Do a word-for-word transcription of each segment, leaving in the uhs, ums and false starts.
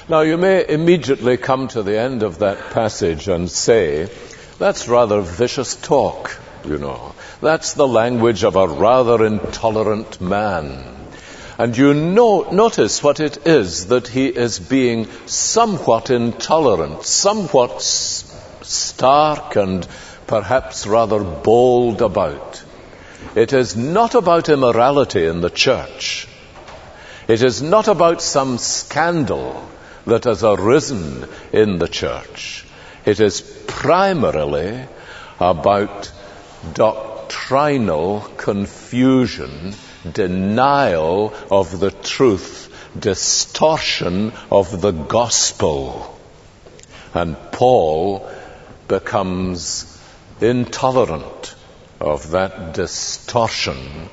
Now, you may immediately come to the end of that passage and say, that's rather vicious talk, you know. That's the language of a rather intolerant man. And you know, notice what it is that he is being somewhat intolerant, somewhat s- stark and perhaps rather bold about. It is not about immorality in the church. It is not about some scandal that has arisen in the church. It is primarily about doctrinal confusion, denial of the truth, distortion of the gospel. And Paul becomes intolerant of that distortion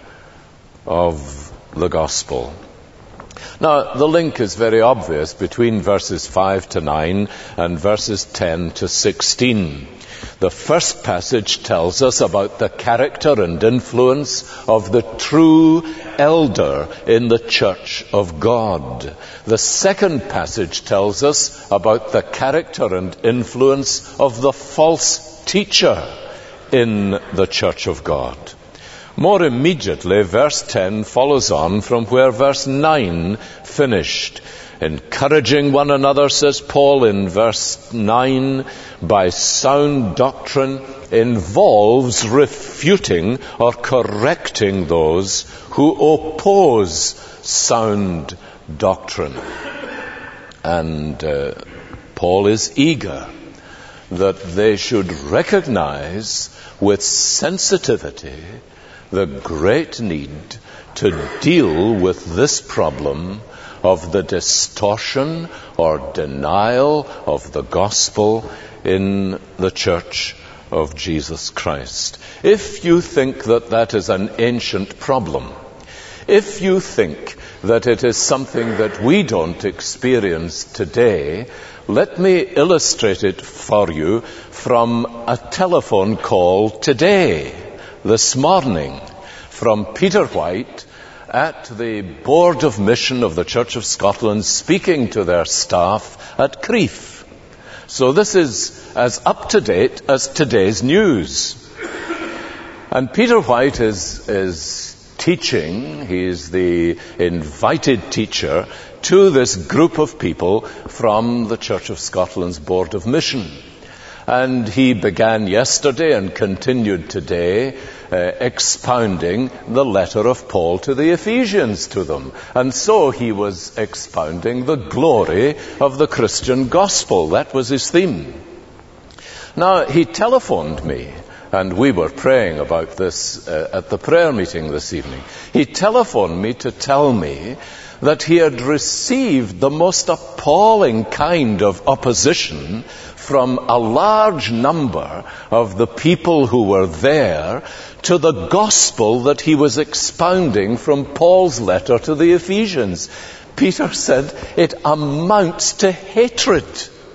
of the gospel. Now, the link is very obvious between verses five to nine and verses ten to sixteen. The first passage tells us about the character and influence of the true elder in the church of God. The second passage tells us about the character and influence of the false teacher in the church of God. More immediately, verse ten follows on from where verse nine finished. Encouraging one another, says Paul in verse nine, by sound doctrine involves refuting or correcting those who oppose sound doctrine. And uh, Paul is eager that they should recognize with sensitivity the great need to deal with this problem of the distortion or denial of the gospel in the church of Jesus Christ. If you think that that is an ancient problem, if you think that it is something that we don't experience today, let me illustrate it for you from a telephone call today, this morning, from Peter White at the Board of Mission of the Church of Scotland, speaking to their staff at Crieff. So this is as up to date as today's news. And Peter White is, is teaching, he is the invited teacher to this group of people from the Church of Scotland's Board of Mission. And he began yesterday and continued today uh, expounding the letter of Paul to the Ephesians to them. And so he was expounding the glory of the Christian gospel. That was his theme. Now, he telephoned me, and we were praying about this uh, at the prayer meeting this evening. He telephoned me to tell me that he had received the most appalling kind of opposition from a large number of the people who were there to the gospel that he was expounding from Paul's letter to the Ephesians. Peter said it amounts to hatred.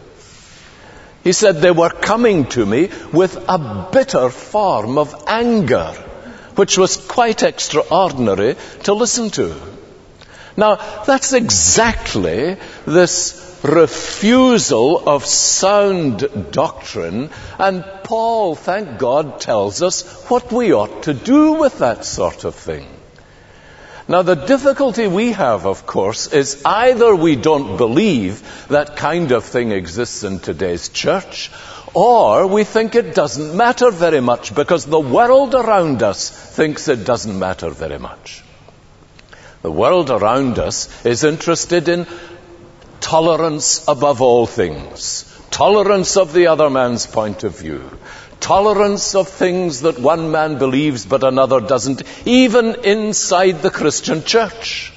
He said they were coming to me with a bitter form of anger, which was quite extraordinary to listen to. Now, that's exactly this refusal of sound doctrine, and Paul, thank God, tells us what we ought to do with that sort of thing. Now, the difficulty we have, of course, is either we don't believe that kind of thing exists in today's church, or we think it doesn't matter very much because the world around us thinks it doesn't matter very much. The world around us is interested in tolerance above all things, tolerance of the other man's point of view, tolerance of things that one man believes but another doesn't, even inside the Christian church.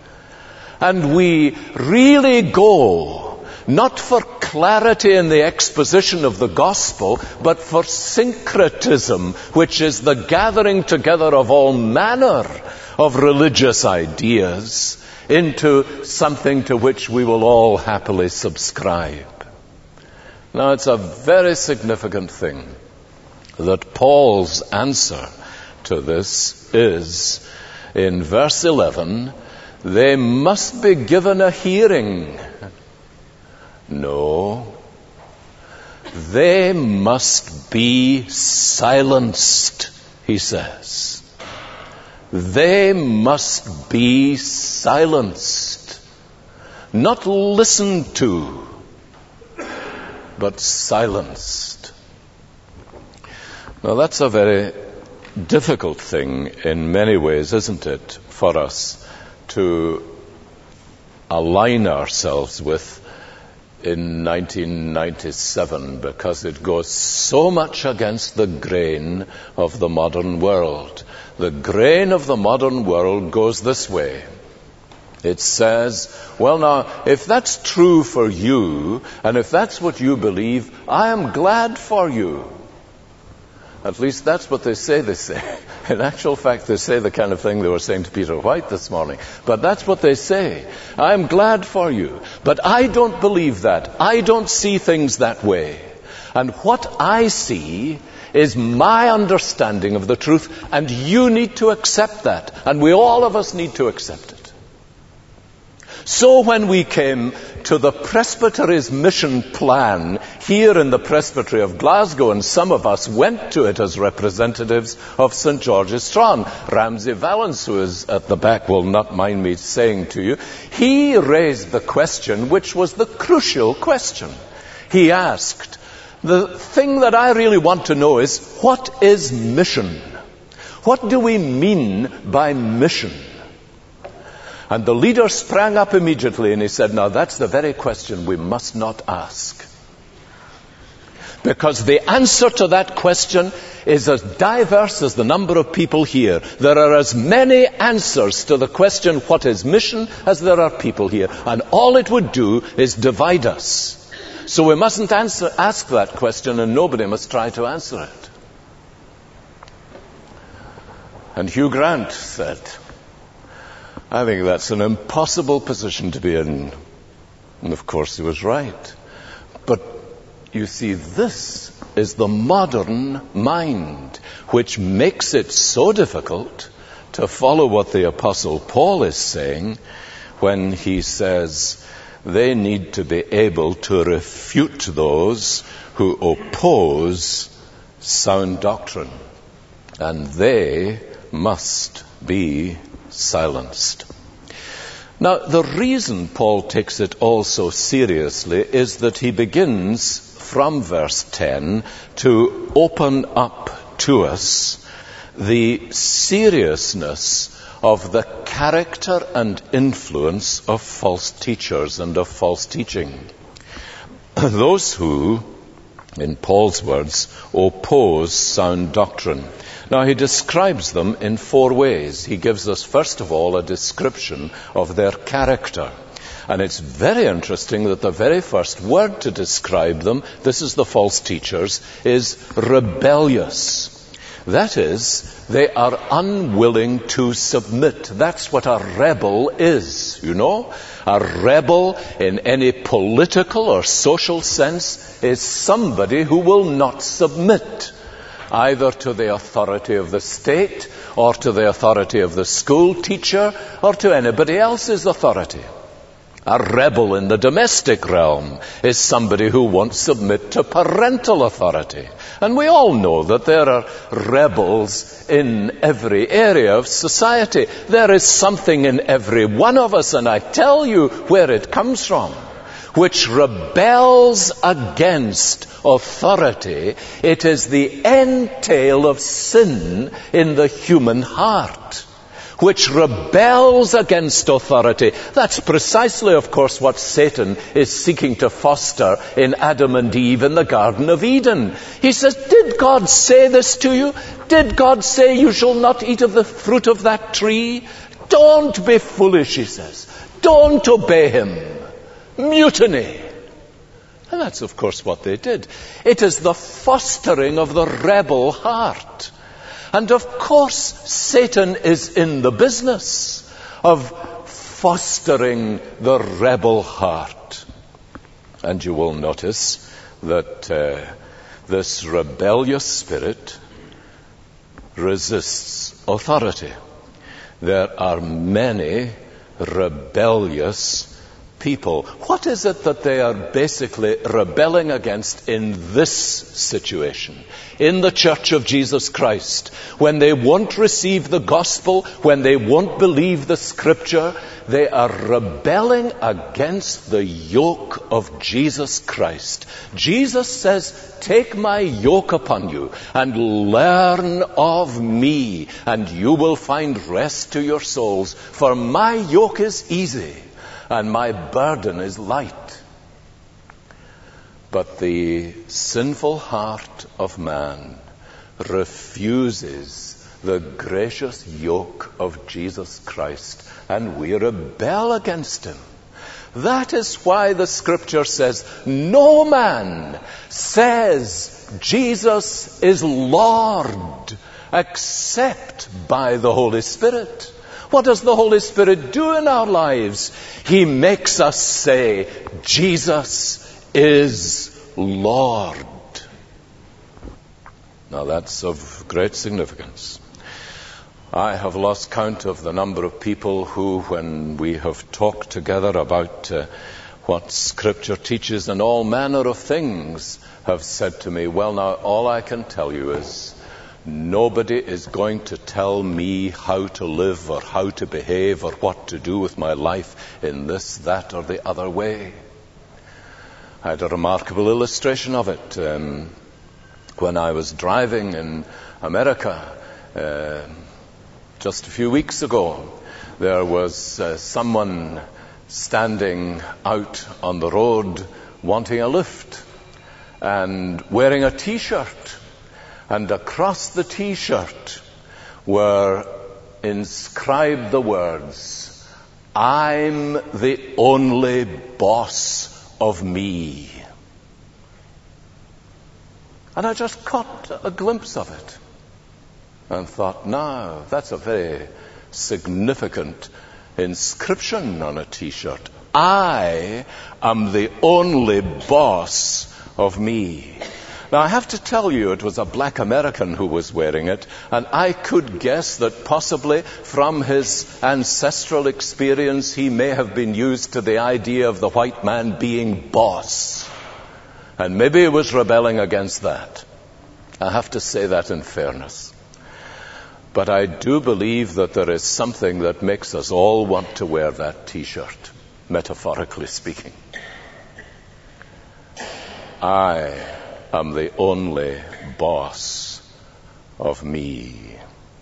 And we really go not for clarity in the exposition of the gospel, but for syncretism, which is the gathering together of all manner of religious ideas into something to which we will all happily subscribe. Now, it's a very significant thing that Paul's answer to this is, in verse eleven, they must be given a hearing. No. They must be silenced, he says. They must be silenced. Not listened to, but silenced. Now that's a very difficult thing in many ways, isn't it, for us to align ourselves with in nineteen ninety-seven, because it goes so much against the grain of the modern world. The grain of the modern world goes this way. It says, well now, if that's true for you, and if that's what you believe, I am glad for you. At least that's what they say they say. In actual fact, they say the kind of thing they were saying to Peter White this morning. But that's what they say. I'm glad for you. But I don't believe that. I don't see things that way. And what I see is my understanding of the truth, and you need to accept that. And we all of us need to accept it. So when we came to the Presbytery's mission plan here in the Presbytery of Glasgow, and some of us went to it as representatives of Saint George's Strachan, Ramsey Valance, who is at the back, will not mind me saying to you, he raised the question which was the crucial question. He asked, the thing that I really want to know is, what is mission? What do we mean by mission? And the leader sprang up immediately and he said, now that's the very question we must not ask. Because the answer to that question is as diverse as the number of people here. There are as many answers to the question, what is mission, as there are people here. And all it would do is divide us. So we mustn't answer, ask that question, and nobody must try to answer it. And Hugh Grant said, I think that's an impossible position to be in. And of course he was right. But you see, this is the modern mind, which makes it so difficult to follow what the Apostle Paul is saying when he says they need to be able to refute those who oppose sound doctrine. And they must be silenced. Now, the reason Paul takes it all so seriously is that he begins from verse ten to open up to us the seriousness of the character and influence of false teachers and of false teaching. Those who, in Paul's words, oppose sound doctrine. Now, he describes them in four ways. He gives us, first of all, a description of their character. And it's very interesting that the very first word to describe them, this is the false teachers, is rebellious. That is, they are unwilling to submit. That's what a rebel is, you know. A rebel in any political or social sense is somebody who will not submit either to the authority of the state or to the authority of the school teacher or to anybody else's authority. A rebel in the domestic realm is somebody who won't submit to parental authority. And we all know that there are rebels in every area of society. There is something in every one of us, and I tell you where it comes from, which rebels against authority. It is the entail of sin in the human heart, which rebels against authority. That's precisely, of course, what Satan is seeking to foster in Adam and Eve in the Garden of Eden. He says, did God say this to you? Did God say you shall not eat of the fruit of that tree? Don't be foolish, he says. Don't obey him. Mutiny. And that's, of course, what they did. It is the fostering of the rebel heart. And of course, Satan is in the business of fostering the rebel heart. And you will notice that uh, this rebellious spirit resists authority. There are many rebellious people, what is it that they are basically rebelling against in this situation? In the Church of Jesus Christ, when they won't receive the gospel, when they won't believe the Scripture, they are rebelling against the yoke of Jesus Christ. Jesus says, take my yoke upon you and learn of me, and you will find rest to your souls. For my yoke is easy and my burden is light. But the sinful heart of man refuses the gracious yoke of Jesus Christ, and we rebel against him. That is why the Scripture says, no man says Jesus is Lord except by the Holy Spirit. What does the Holy Spirit do in our lives? He makes us say, Jesus is Lord. Now that's of great significance. I have lost count of the number of people who, when we have talked together about uh, what Scripture teaches and all manner of things, have said to me, well, now, all I can tell you is nobody is going to tell me how to live or how to behave or what to do with my life in this, that, or the other way. I had a remarkable illustration of it um, when I was driving in America uh, just a few weeks ago. There was uh, someone standing out on the road wanting a lift and wearing a T-shirt, and across the T-shirt were inscribed the words, I'm the only boss of me. And I just caught a glimpse of it and thought, no, that's a very significant inscription on a T-shirt. I am the only boss of me. Now, I have to tell you, it was a black American who was wearing it, and I could guess that possibly from his ancestral experience, he may have been used to the idea of the white man being boss. And maybe he was rebelling against that. I have to say that in fairness. But I do believe that there is something that makes us all want to wear that T-shirt, metaphorically speaking. I am the only boss of me.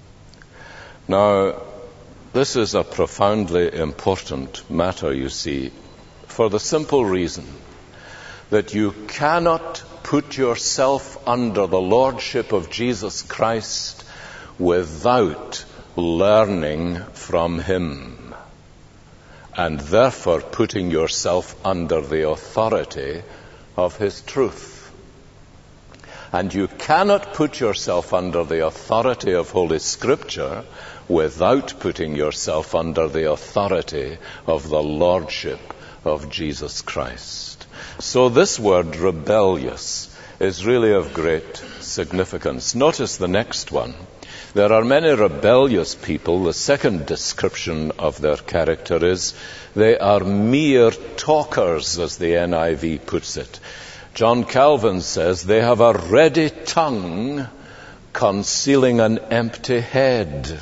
Now, this is a profoundly important matter, you see, for the simple reason that you cannot put yourself under the lordship of Jesus Christ without learning from him, and therefore putting yourself under the authority of his truth. And you cannot put yourself under the authority of Holy Scripture without putting yourself under the authority of the lordship of Jesus Christ. So this word rebellious is really of great significance. Notice the next one. There are many rebellious people. The second description of their character is they are mere talkers, as the N I V puts it. John Calvin says they have a ready tongue concealing an empty head.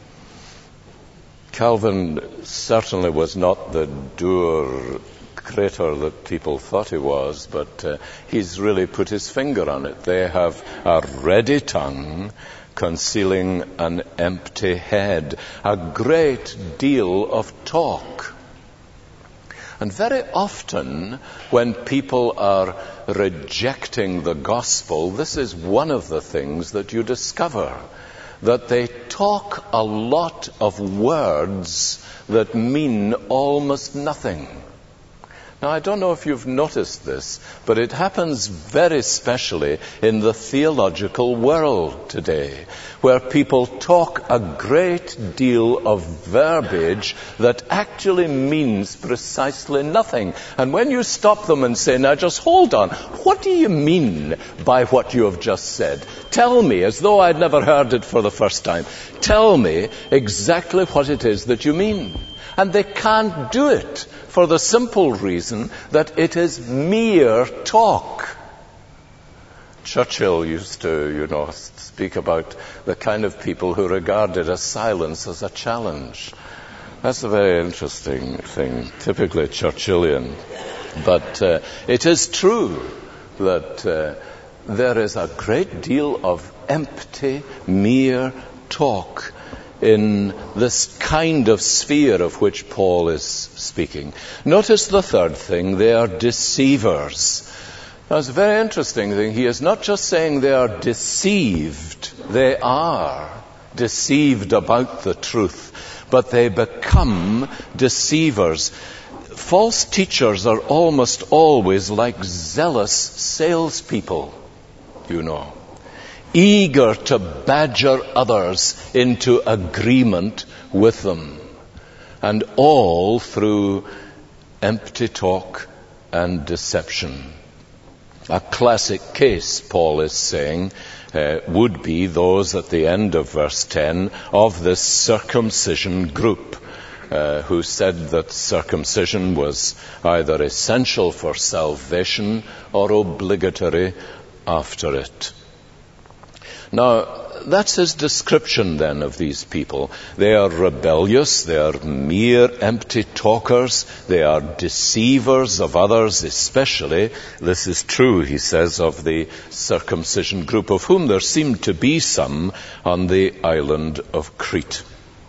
Calvin certainly was not the dour creator that people thought he was, but uh, he's really put his finger on it. They have a ready tongue concealing an empty head. A great deal of talk. And very often when people are rejecting the gospel, this is one of the things that you discover, that they talk a lot of words that mean almost nothing. Now, I don't know if you've noticed this, but it happens very specially in the theological world today, where people talk a great deal of verbiage that actually means precisely nothing. And when you stop them and say, now just hold on, what do you mean by what you have just said? Tell me, as though I'd never heard it for the first time, tell me exactly what it is that you mean. And they can't do it for the simple reason that it is mere talk. Churchill used to, you know, speak about the kind of people who regarded a silence as a challenge. That's a very interesting thing, typically Churchillian. But uh, it is true that uh, there is a great deal of empty, mere talk in this kind of sphere of which Paul is speaking. Notice the third thing, they are deceivers. Now, it's a very interesting thing. He is not just saying they are deceived, they are deceived about the truth, but they become deceivers. False teachers are almost always like zealous salespeople, you know, eager to badger others into agreement with them, and all through empty talk and deception. A classic case, Paul is saying, uh, would be those at the end of verse ten of this circumcision group, uh, who said that circumcision was either essential for salvation or obligatory after it. Now, that's his description then of these people. They are rebellious, they are mere empty talkers, they are deceivers of others, especially, this is true, he says, of the circumcision group, of whom there seemed to be some on the island of Crete.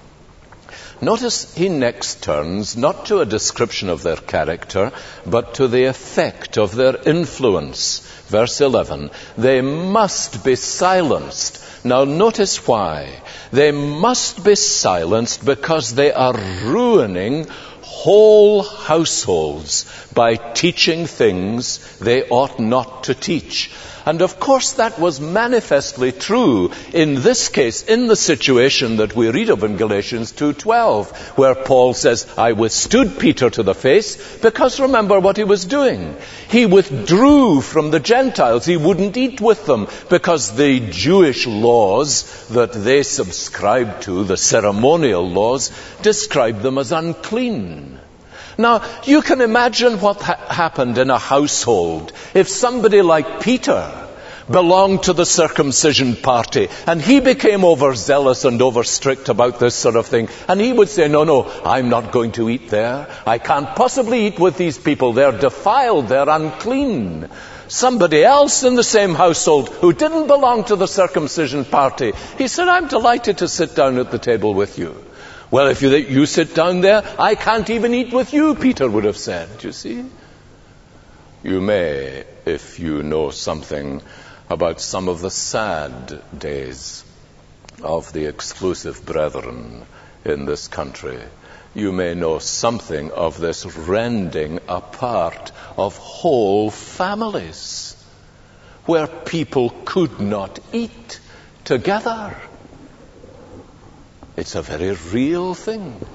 Notice he next turns not to a description of their character, but to the effect of their influence. Verse eleven, they must be silenced. Now notice why. They must be silenced because they are ruining whole households by teaching things they ought not to teach. And of course that was manifestly true in this case, in the situation that we read of in Galatians two twelve, where Paul says, I withstood Peter to the face, because remember what he was doing. He withdrew from the Gentiles. He wouldn't eat with them because the Jewish laws that they subscribed to, the ceremonial laws, described them as unclean. Now, you can imagine what ha- happened in a household if somebody like Peter belonged to the circumcision party and he became overzealous and overstrict about this sort of thing, and he would say, no, no, I'm not going to eat there. I can't possibly eat with these people. They're defiled. They're unclean. Somebody else in the same household who didn't belong to the circumcision party, he said, I'm delighted to sit down at the table with you. Well, if you, you sit down there, I can't even eat with you, Peter would have said, you see. You may, if you know something about some of the sad days of the exclusive brethren in this country, you may know something of this rending apart of whole families where people could not eat together. It's a very real thing.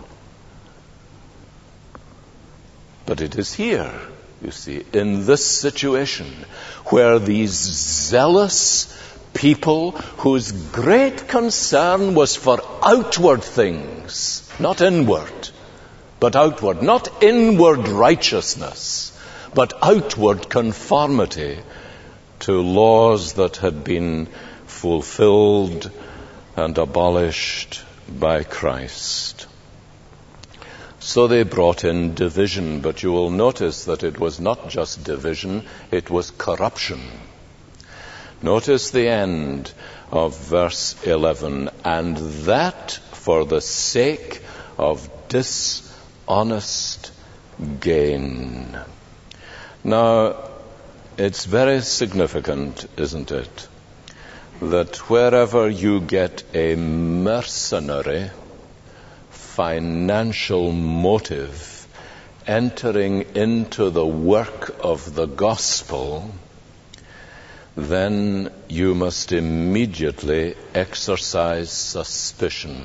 But it is here, you see, in this situation, where these zealous people whose great concern was for outward things, not inward, but outward, not inward righteousness, but outward conformity to laws that had been fulfilled and abolished by Christ. So they brought in division, but you will notice that it was not just division, it was corruption. Notice the end of verse eleven, and that for the sake of dishonest gain. Now, it's very significant, isn't it, that wherever you get a mercenary financial motive entering into the work of the gospel, then you must immediately exercise suspicion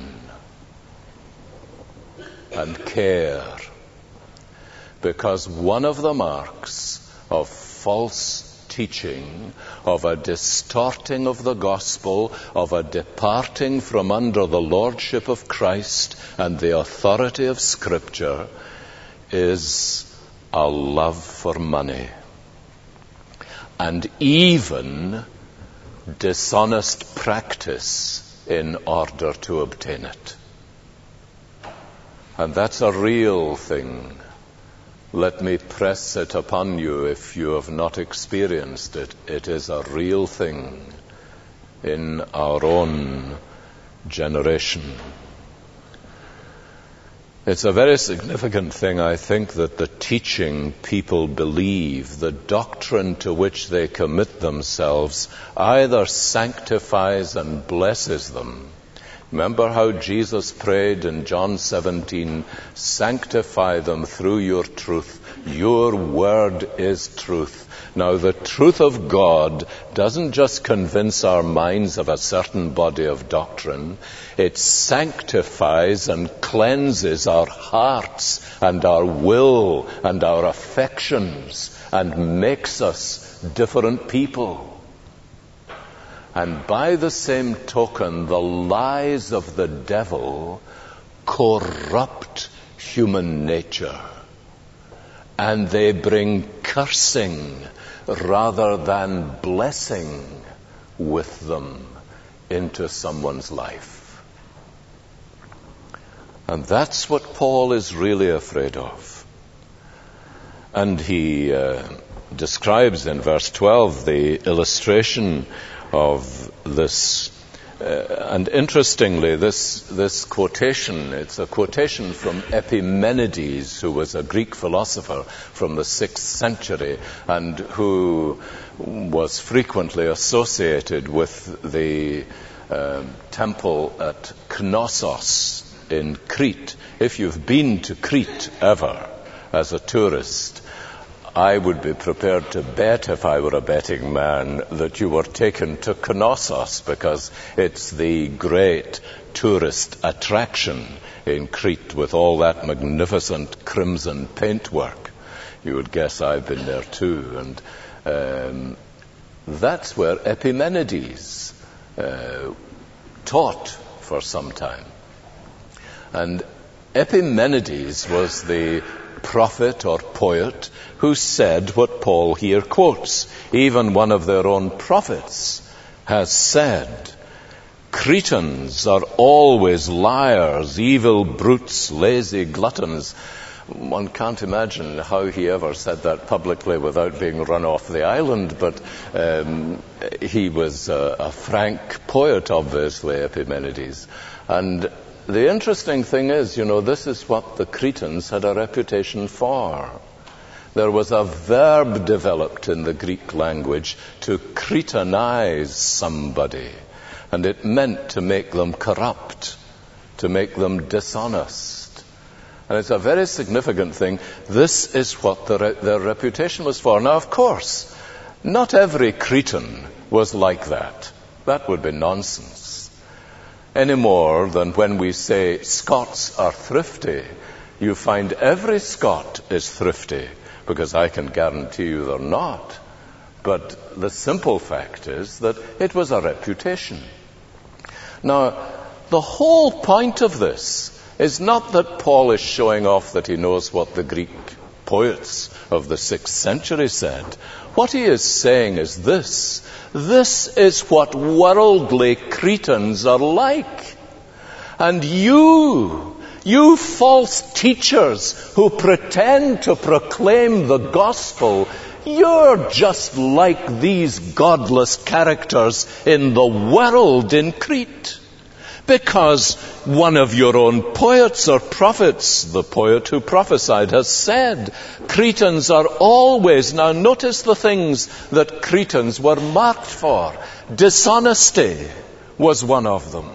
and care, because one of the marks of false teaching of a distorting of the gospel, of a departing from under the lordship of Christ and the authority of Scripture, is a love for money, and even dishonest practice in order to obtain it. And that's a real thing. Let me press it upon you if you have not experienced it. It is a real thing in our own generation. It's a very significant thing, I think, that the teaching people believe, the doctrine to which they commit themselves, either sanctifies and blesses them. Remember how Jesus prayed in John seventeen, sanctify them through your truth. Your word is truth. Now, the truth of God doesn't just convince our minds of a certain body of doctrine. It sanctifies and cleanses our hearts and our will and our affections and makes us different people. And by the same token, the lies of the devil corrupt human nature, and they bring cursing rather than blessing with them into someone's life. And that's what Paul is really afraid of. And he uh, describes in verse twelve the illustration of this. Uh, and interestingly, this, this quotation, it's a quotation from Epimenides, who was a Greek philosopher from the sixth century and who was frequently associated with the uh, temple at Knossos in Crete. If you've been to Crete ever as a tourist, I would be prepared to bet, if I were a betting man, that you were taken to Knossos, because it's the great tourist attraction in Crete with all that magnificent crimson paintwork. You would guess I've been there too. And um, that's where Epimenides uh, taught for some time. And Epimenides was the prophet or poet who said what Paul here quotes. Even one of their own prophets has said, Cretans are always liars, evil brutes, lazy gluttons. One can't imagine how he ever said that publicly without being run off the island, but um, he was a, a frank poet, obviously, Epimenides. And the interesting thing is, you know, this is what the Cretans had a reputation for. There was a verb developed in the Greek language to Cretanize somebody, and it meant to make them corrupt, to make them dishonest. And it's a very significant thing. This is what the re- their reputation was for. Now, of course, not every Cretan was like that. That would be nonsense. Any more than when we say Scots are thrifty, you find every Scot is thrifty, because I can guarantee you they're not. But the simple fact is that it was a reputation. Now, the whole point of this is not that Paul is showing off that he knows what the Greek poets of the sixth century said. What he is saying is this: this is what worldly Cretans are like. And you, you false teachers who pretend to proclaim the gospel, you're just like these godless characters in the world in Crete. Because one of your own poets or prophets, the poet who prophesied, has said, Cretans are always, now notice the things that Cretans were marked for. Dishonesty was one of them.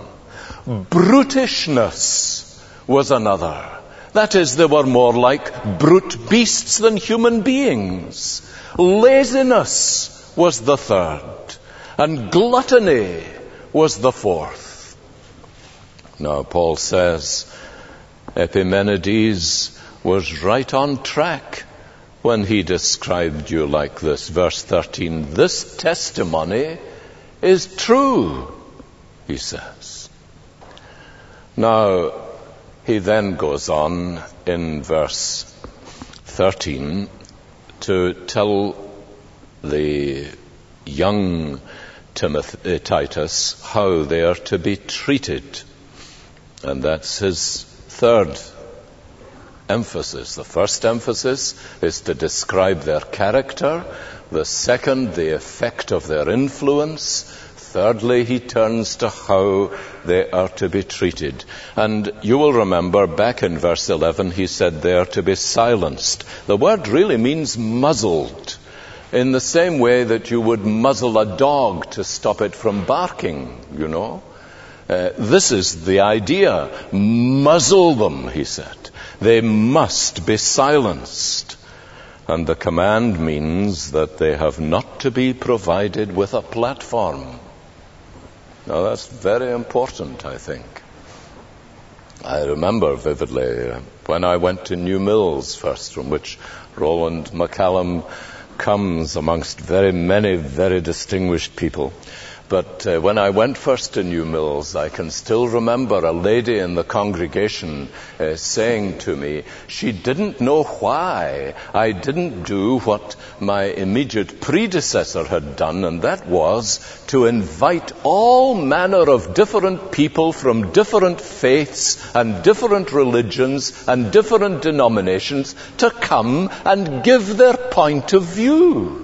Brutishness was another. That is, they were more like brute beasts than human beings. Laziness was the third. And gluttony was the fourth. Now, Paul says Epimenides was right on track when he described you like this. Verse thirteen, this testimony is true, he says. Now, he then goes on in verse thirteen to tell the young Timothy, uh, Titus how they are to be treated. And that's his third emphasis. The first emphasis is to describe their character. The second, the effect of their influence. Thirdly, he turns to how they are to be treated. And you will remember back in verse eleven, he said they are to be silenced. The word really means muzzled, in the same way that you would muzzle a dog to stop it from barking, you know. Uh, this is the idea. Muzzle them, he said. They must be silenced. And the command means that they have not to be provided with a platform. Now that's very important, I think. I remember vividly uh, when I went to New Mills first, from which Roland McCallum comes amongst very many, very distinguished people. But uh, when I went first to New Mills, I can still remember a lady in the congregation uh, saying to me, she didn't know why I didn't do what my immediate predecessor had done, and that was to invite all manner of different people from different faiths and different religions and different denominations to come and give their point of view.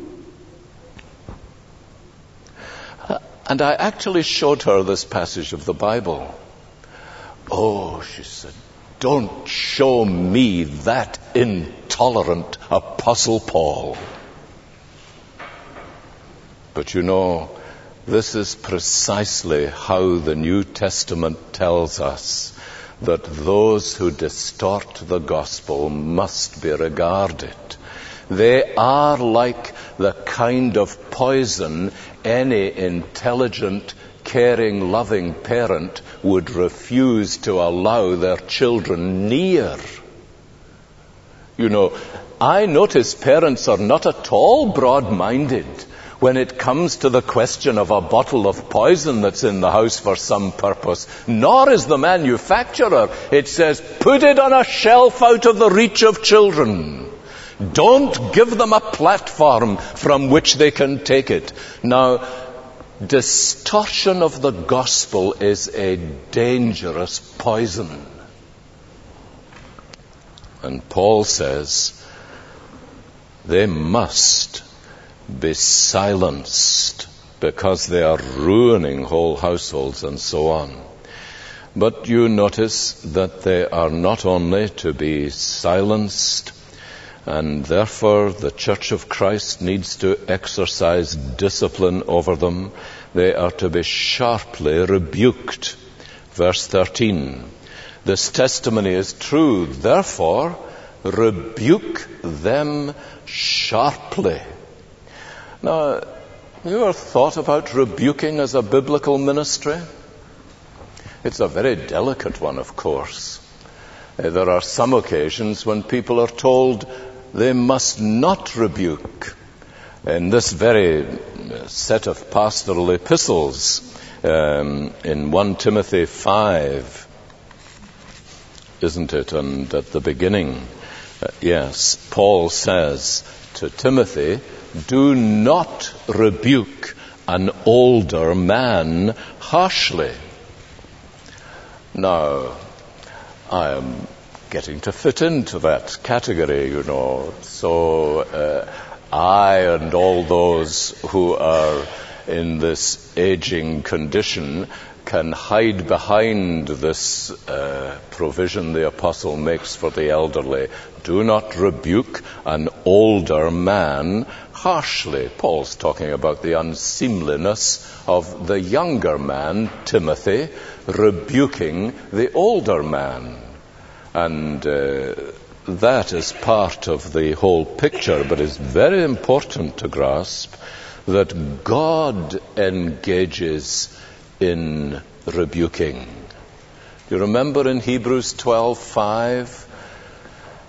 And I actually showed her this passage of the Bible. Oh, she said, don't show me that intolerant Apostle Paul. But you know, this is precisely how the New Testament tells us that those who distort the gospel must be regarded. They are like the kind of poison any intelligent, caring, loving parent would refuse to allow their children near. You know, I notice parents are not at all broad-minded when it comes to the question of a bottle of poison that's in the house for some purpose. Nor is the manufacturer. It says, put it on a shelf out of the reach of children. Don't give them a platform from which they can take it. Now, distortion of the gospel is a dangerous poison. And Paul says they must be silenced because they are ruining whole households and so on. But you notice that they are not only to be silenced, and therefore the Church of Christ needs to exercise discipline over them. They are to be sharply rebuked. Verse thirteen. This testimony is true, therefore rebuke them sharply. Now, have you ever thought about rebuking as a biblical ministry? It's a very delicate one, of course. There are some occasions when people are told they must not rebuke. In this very set of pastoral epistles, um, in First Timothy five, isn't it? And at the beginning, uh, yes, Paul says to Timothy, do not rebuke an older man harshly. Now, I am getting to fit into that category, you know. So uh, I and all those who are in this aging condition can hide behind this uh, provision the apostle makes for the elderly. Do not rebuke an older man harshly. Paul's talking about the unseemliness of the younger man, Timothy, rebuking the older man. And uh, that is part of the whole picture, but it's very important to grasp that God engages in rebuking. You remember in Hebrews twelve five,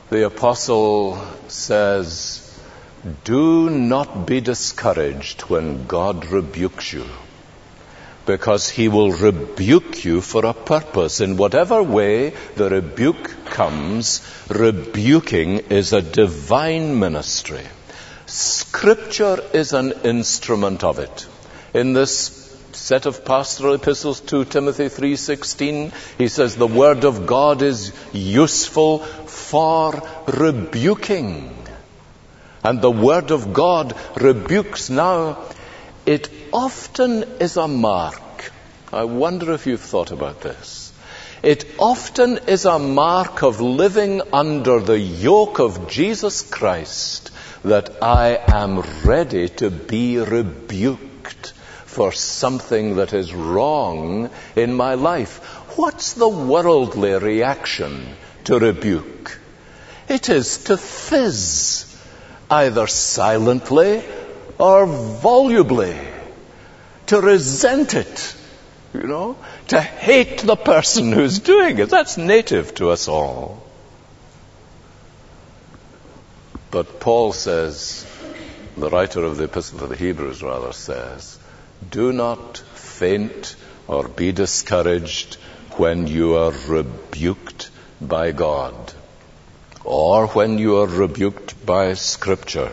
the apostle says, do not be discouraged when God rebukes you, because he will rebuke you for a purpose. In whatever way the rebuke comes, rebuking is a divine ministry. Scripture is an instrument of it. In this set of pastoral epistles, to Timothy three sixteen, he says the word of God is useful for rebuking. And the word of God rebukes. Now, it often is a mark. I wonder if you've thought about this. It often is a mark of living under the yoke of Jesus Christ that I am ready to be rebuked for something that is wrong in my life. What's the worldly reaction to rebuke? It is to fizz, either silently or volubly, to resent it, you know, to hate the person who's doing it. That's native to us all. But Paul says, the writer of the Epistle to the Hebrews rather says, do not faint or be discouraged when you are rebuked by God, or when you are rebuked by Scripture,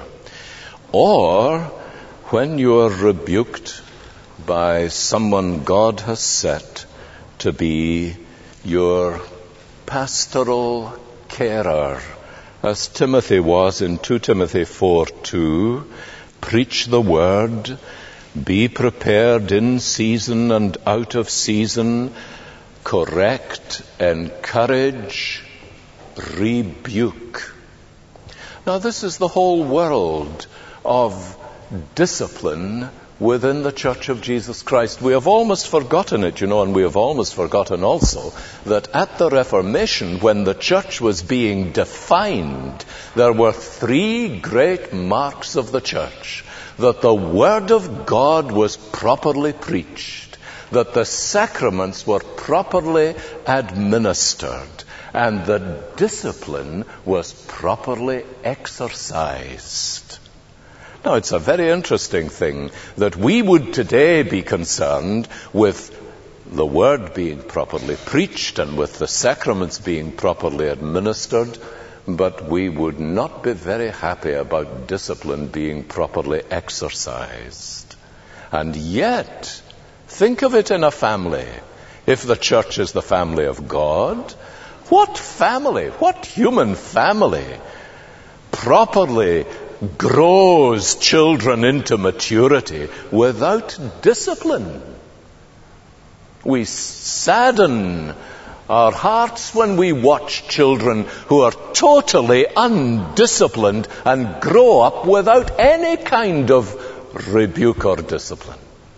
or when you are rebuked by someone God has set to be your pastoral carer, as Timothy was in Second Timothy four two. Preach the word, be prepared in season and out of season, correct, encourage, rebuke. Now, this is the whole world of discipline within the Church of Jesus Christ. We have almost forgotten it, you know, and we have almost forgotten also that at the Reformation, when the Church was being defined, there were three great marks of the Church: that the Word of God was properly preached, that the sacraments were properly administered, and that discipline was properly exercised. Now, it's a very interesting thing that we would today be concerned with the Word being properly preached and with the sacraments being properly administered, but we would not be very happy about discipline being properly exercised. And yet, think of it in a family. If the church is the family of God, what family, what human family properly grows children into maturity without discipline? We sadden our hearts when we watch children who are totally undisciplined and grow up without any kind of rebuke or discipline.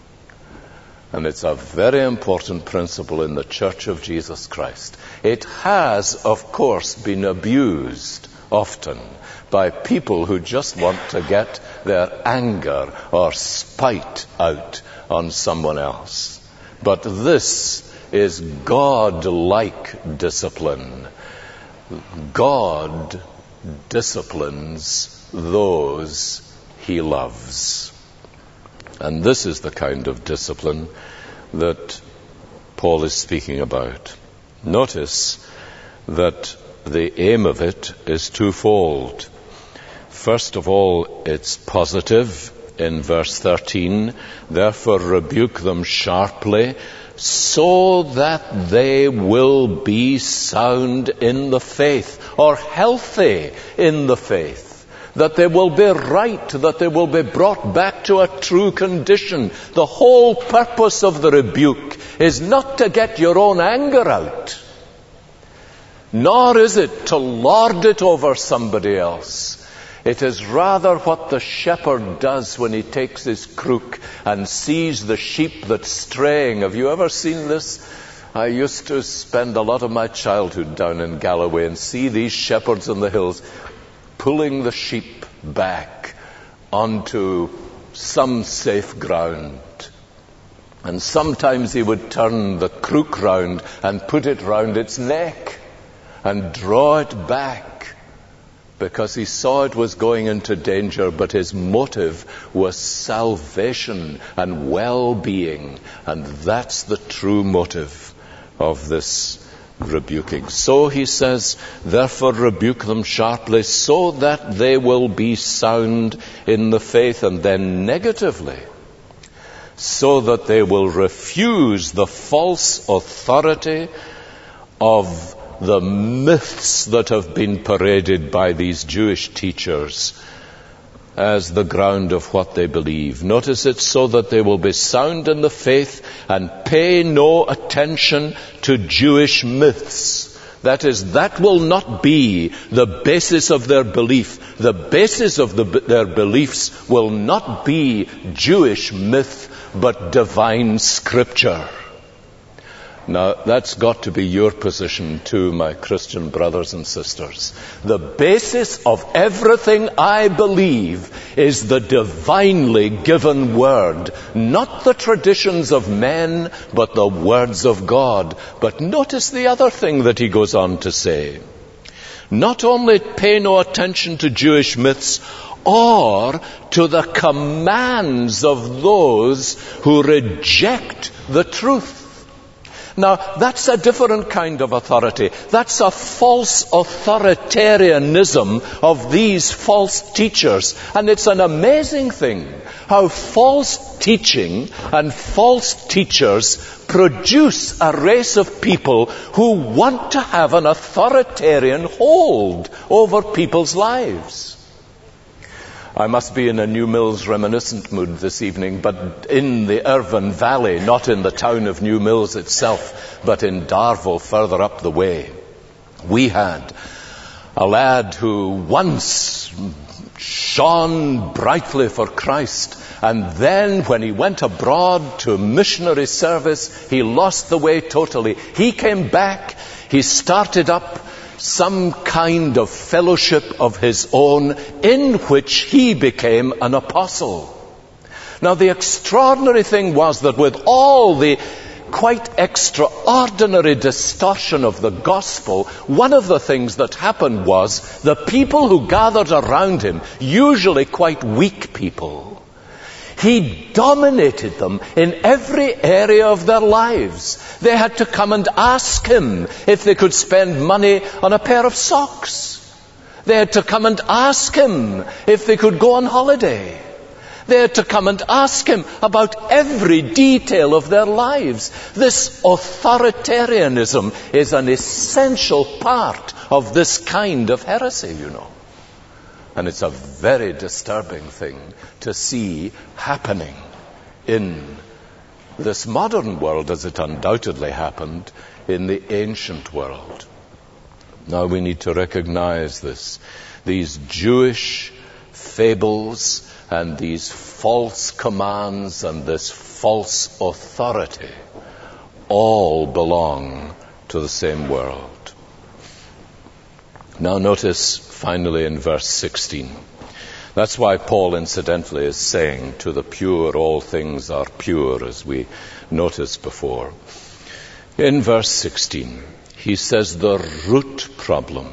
And it's a very important principle in the Church of Jesus Christ. It has, of course, been abused often by people who just want to get their anger or spite out on someone else. But this is God-like discipline. God disciplines those he loves. And this is the kind of discipline that Paul is speaking about. Notice that the aim of it is twofold. First of all, it's positive in verse thirteen. Therefore rebuke them sharply, so that they will be sound in the faith, or healthy in the faith, that they will be right, that they will be brought back to a true condition. The whole purpose of the rebuke is not to get your own anger out, nor is it to lord it over somebody else. It is rather what the shepherd does when he takes his crook and sees the sheep that's straying. Have you ever seen this? I used to spend a lot of my childhood down in Galloway and see these shepherds on the hills pulling the sheep back onto some safe ground. And sometimes he would turn the crook round and put it round its neck and draw it back. because he saw it was going into danger, but his motive was salvation and well-being, and that's the true motive of this rebuking. So he says, therefore rebuke them sharply, so that they will be sound in the faith. And then negatively, so that they will refuse the false authority of the myths that have been paraded by these Jewish teachers as the ground of what they believe. Notice it, so that they will be sound in the faith and pay no attention to Jewish myths. That is, that will not be the basis of their belief. The basis of the, their beliefs will not be Jewish myth, but divine Scripture. Now, that's got to be your position too, my Christian brothers and sisters. The basis of everything I believe is the divinely given Word, not the traditions of men, but the words of God. But notice the other thing that he goes on to say. Not only pay no attention to Jewish myths, or to the commands of those who reject the truth. Now, that's a different kind of authority. That's a false authoritarianism of these false teachers. And it's an amazing thing how false teaching and false teachers produce a race of people who want to have an authoritarian hold over people's lives. I must be in a New Mills reminiscent mood this evening, but in the Irvine Valley, not in the town of New Mills itself, but in Darville, further up the way. We had a lad who once shone brightly for Christ, and then when he went abroad to missionary service, he lost the way totally. He came back, he started up some kind of fellowship of his own in which he became an apostle. Now, the extraordinary thing was that with all the quite extraordinary distortion of the gospel, one of the things that happened was the people who gathered around him, usually quite weak people, he dominated them in every area of their lives. They had to come and ask him if they could spend money on a pair of socks. They had to come and ask him if they could go on holiday. They had to come and ask him about every detail of their lives. This authoritarianism is an essential part of this kind of heresy, you know. And it's a very disturbing thing to see happening in this modern world, as it undoubtedly happened in the ancient world. Now we need to recognize this. These Jewish fables and these false commands and this false authority all belong to the same world. Now notice finally in verse sixteen. That's why Paul incidentally is saying to the pure all things are pure, as we noticed before. In verse sixteen, he says the root problem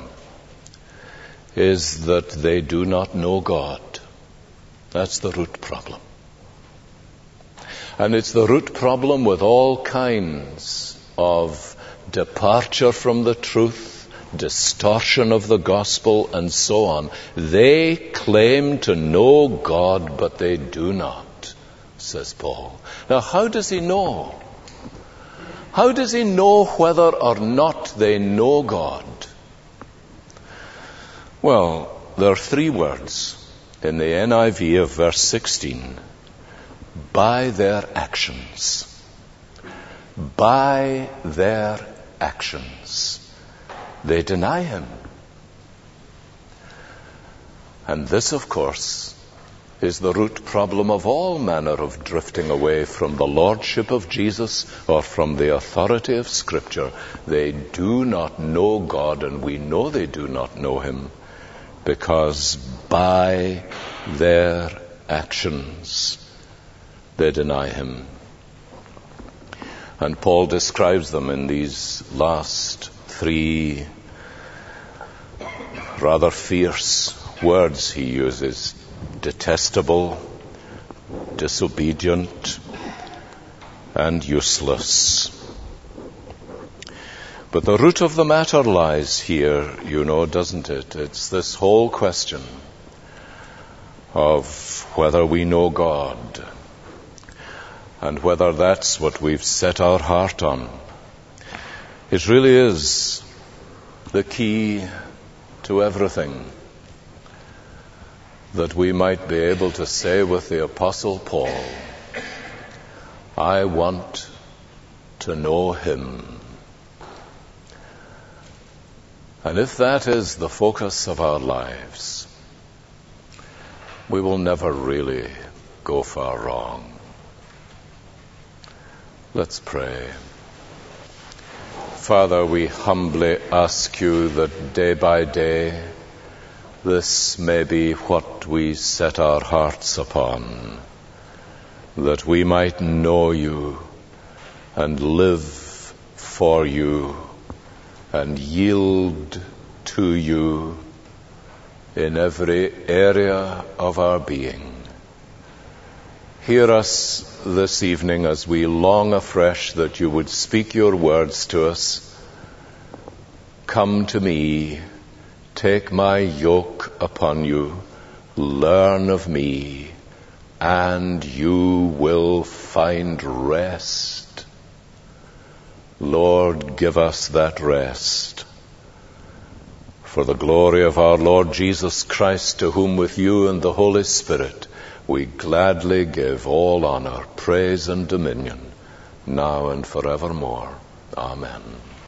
is that they do not know God. That's the root problem. And it's the root problem with all kinds of departure from the truth, distortion of the gospel, and so on. They claim to know God, but they do not, says Paul. Now, how does he know? How does he know whether or not they know God? Well, there are three words in the N I V of verse sixteen. By their actions. By their actions. They deny him. And this, of course, is the root problem of all manner of drifting away from the lordship of Jesus or from the authority of Scripture. They do not know God, and we know they do not know him because by their actions they deny him. And Paul describes them in these last three rather fierce words he uses: detestable, disobedient, and useless. But the root of the matter lies here, you know, doesn't it? It's this whole question of whether we know God and whether that's what we've set our heart on. It really is the key to everything, that we might be able to say with the Apostle Paul, I want to know him. And if that is the focus of our lives, we will never really go far wrong. Let's pray. Father, we humbly ask you that day by day this may be what we set our hearts upon, that we might know you and live for you and yield to you in every area of our being. Hear us this evening as we long afresh that you would speak your words to us. Come to me, take my yoke upon you, learn of me, and you will find rest. Lord, give us that rest. For the glory of our Lord Jesus Christ, to whom with you and the Holy Spirit we gladly give all honor, praise, and dominion, now and forevermore. Amen.